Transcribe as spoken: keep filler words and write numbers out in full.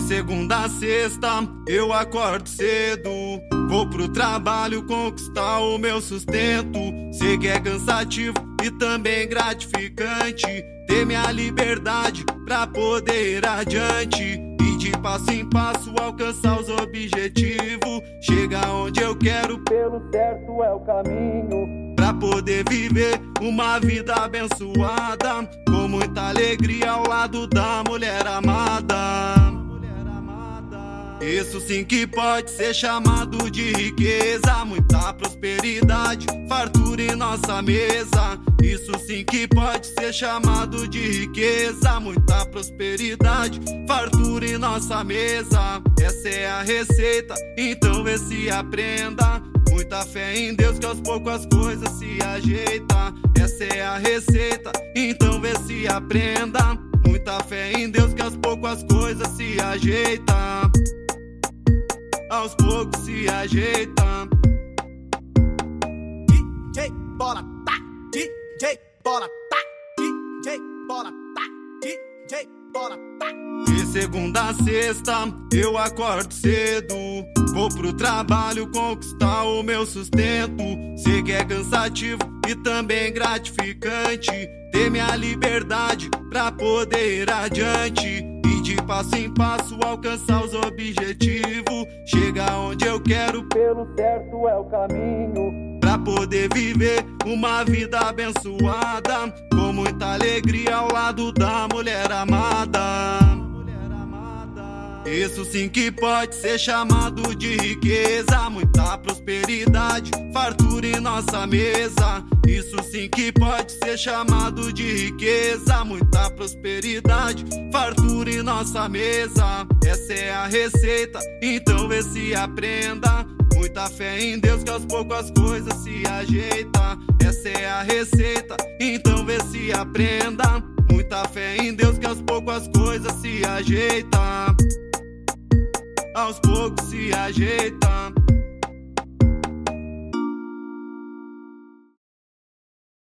segunda a sexta eu acordo cedo, vou pro trabalho conquistar o meu sustento. Sei que é cansativo e também gratificante ter minha liberdade pra poder ir adiante e de passo em passo alcançar os objetivos. Chegar onde eu quero, pelo certo é o caminho, pra poder viver uma vida abençoada, com muita alegria ao lado da mulher amada. Isso sim que pode ser chamado de riqueza, muita prosperidade, fartura em nossa mesa. Isso sim que pode ser chamado de riqueza, muita prosperidade, fartura em nossa mesa. Essa é a receita, então vê se aprenda. Muita fé em Deus que aos poucos as coisas se ajeitam. Essa é a receita, então vê se aprenda. Muita fé em Deus que aos poucos as coisas se ajeitam. Aos poucos se ajeita. D J Bola tá, D J Bola tá, D J Bola tá, D J Bola tá. De segunda a sexta eu acordo cedo, vou pro trabalho conquistar o meu sustento. Sei que é cansativo e também gratificante ter minha liberdade pra poder ir adiante e de passo em passo alcançar os objetivos. Chegar onde eu quero, pelo certo é o caminho, pra poder viver uma vida abençoada, com muita alegria ao lado da mulher amada. Isso sim que pode ser chamado de riqueza, muita prosperidade, fartura em nossa mesa. Isso sim que pode ser chamado de riqueza, muita prosperidade, fartura em nossa mesa. Essa é a receita, então vê se aprenda. Muita fé em Deus que aos poucos as coisas se ajeitam. Essa é a receita, então vê se aprenda. Muita fé em Deus que aos poucos as coisas se ajeitam. Aos poucos se ajeita.